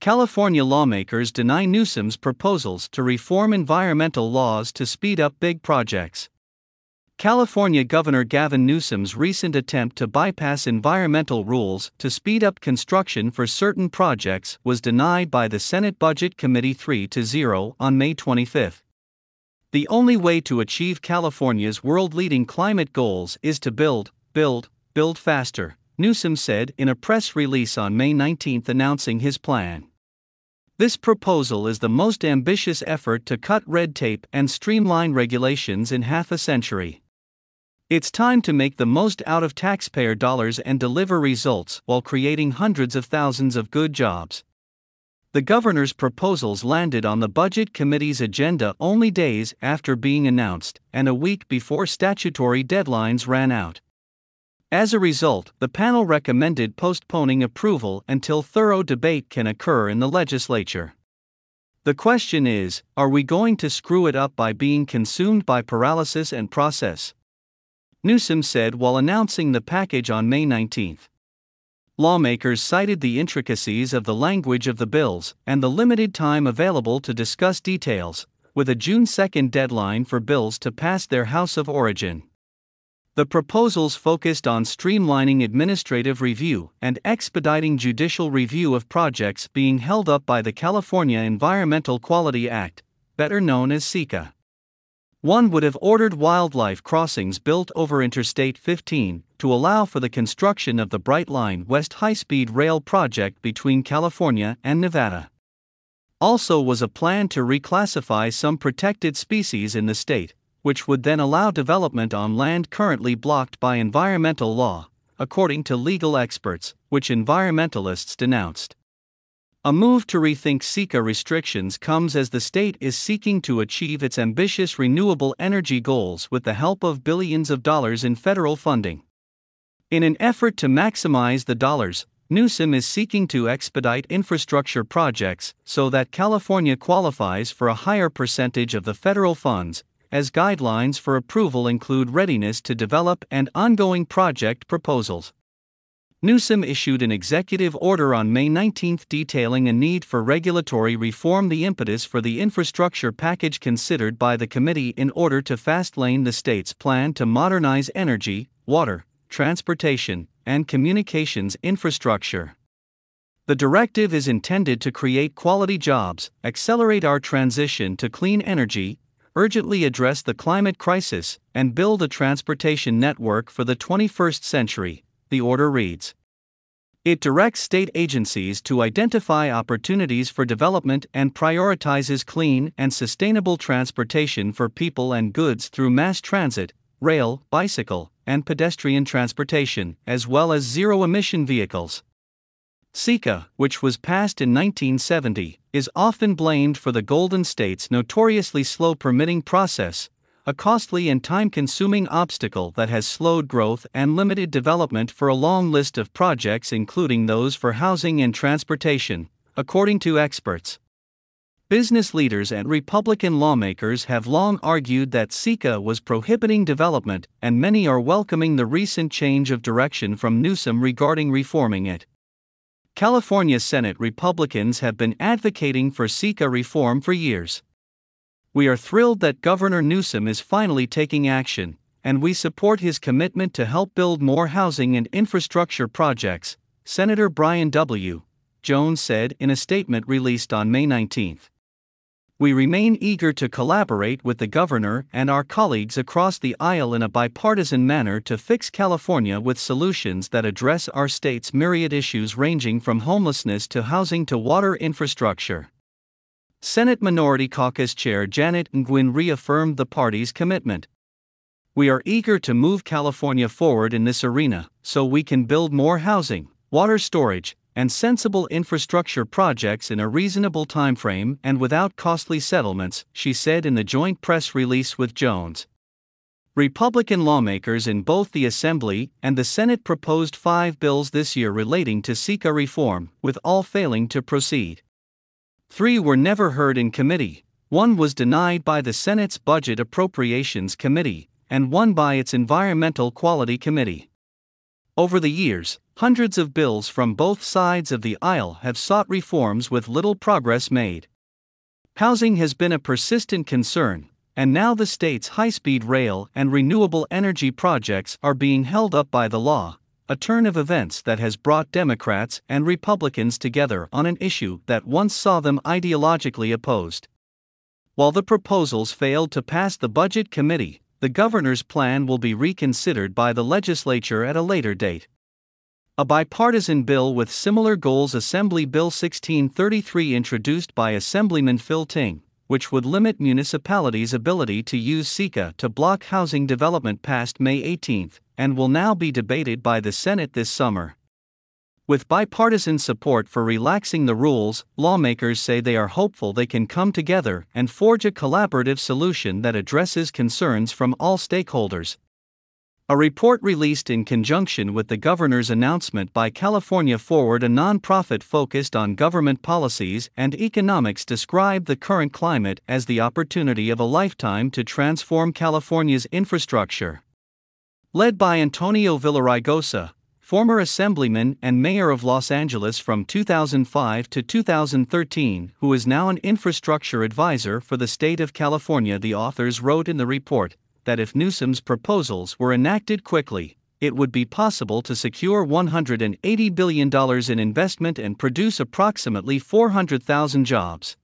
California lawmakers deny Newsom's proposals to reform environmental laws to speed up big projects. California Governor Gavin Newsom's recent attempt to bypass environmental rules to speed up construction for certain projects was denied by the Senate Budget Committee 3-0 on May 25. The only way to achieve California's world-leading climate goals is to build faster, Newsom said in a press release on May 19 announcing his plan. This proposal is the most ambitious effort to cut red tape and streamline regulations in half a century. It's time to make the most out of taxpayer dollars and deliver results while creating hundreds of thousands of good jobs. The governor's proposals landed on the Budget Committee's agenda only days after being announced and a week before statutory deadlines ran out. As a result, the panel recommended postponing approval until thorough debate can occur in the legislature. The question is, are we going to screw it up by being consumed by paralysis and process? Newsom said while announcing the package on May 19. Lawmakers cited the intricacies of the language of the bills and the limited time available to discuss details, with a June 2 deadline for bills to pass their House of Origin. The proposals focused on streamlining administrative review and expediting judicial review of projects being held up by the California Environmental Quality Act, better known as CEQA. One would have ordered wildlife crossings built over Interstate 15 to allow for the construction of the Brightline West high-speed rail project between California and Nevada. Also was a plan to reclassify some protected species in the state, which would then allow development on land currently blocked by environmental law, according to legal experts, which environmentalists denounced. A move to rethink CEQA restrictions comes as the state is seeking to achieve its ambitious renewable energy goals with the help of billions of dollars in federal funding. In an effort to maximize the dollars, Newsom is seeking to expedite infrastructure projects so that California qualifies for a higher percentage of the federal funds, as guidelines for approval include readiness to develop and ongoing project proposals. Newsom issued an executive order on May 19 detailing a need for regulatory reform, the impetus for the infrastructure package considered by the committee in order to fast-lane the state's plan to modernize energy, water, transportation, and communications infrastructure. The directive is intended to create quality jobs, accelerate our transition to clean energy, urgently address the climate crisis, and build a transportation network for the 21st century, the order reads. It directs state agencies to identify opportunities for development and prioritizes clean and sustainable transportation for people and goods through mass transit, rail, bicycle, and pedestrian transportation, as well as zero-emission vehicles. CEQA, which was passed in 1970, is often blamed for the Golden State's notoriously slow permitting process, a costly and time-consuming obstacle that has slowed growth and limited development for a long list of projects including those for housing and transportation, according to experts. Business leaders and Republican lawmakers have long argued that CEQA was prohibiting development, and many are welcoming the recent change of direction from Newsom regarding reforming it. California Senate Republicans have been advocating for CEQA reform for years. We are thrilled that Governor Newsom is finally taking action, and we support his commitment to help build more housing and infrastructure projects, Senator Brian W. Jones said in a statement released on May 19. We remain eager to collaborate with the governor and our colleagues across the aisle in a bipartisan manner to fix California with solutions that address our state's myriad issues ranging from homelessness to housing to water infrastructure. Senate Minority Caucus Chair Janet Nguyen reaffirmed the party's commitment. We are eager to move California forward in this arena so we can build more housing, water storage, and sensible infrastructure projects in a reasonable timeframe and without costly settlements, she said in the joint press release with Jones. Republican lawmakers in both the Assembly and the Senate proposed 5 bills this year relating to CEQA reform, with all failing to proceed. 3 were never heard in committee, 1 was denied by the Senate's Budget Appropriations Committee, and 1 by its Environmental Quality Committee. Over the years, hundreds of bills from both sides of the aisle have sought reforms with little progress made. Housing has been a persistent concern, and now the state's high-speed rail and renewable energy projects are being held up by the law, a turn of events that has brought Democrats and Republicans together on an issue that once saw them ideologically opposed. While the proposals failed to pass the Budget Committee, the governor's plan will be reconsidered by the legislature at a later date. A bipartisan bill with similar goals, Assembly Bill 1633, introduced by Assemblyman Phil Ting, which would limit municipalities' ability to use SECA to block housing development, passed May 18 and will now be debated by the Senate this summer. With bipartisan support for relaxing the rules, lawmakers say they are hopeful they can come together and forge a collaborative solution that addresses concerns from all stakeholders. A report released in conjunction with the governor's announcement by California Forward, a nonprofit focused on government policies and economics, described the current climate as the opportunity of a lifetime to transform California's infrastructure. Led by Antonio Villaraigosa, former assemblyman and mayor of Los Angeles from 2005 to 2013, who is now an infrastructure advisor for the state of California, the authors wrote in the report that if Newsom's proposals were enacted quickly, it would be possible to secure $180 billion in investment and produce approximately 400,000 jobs.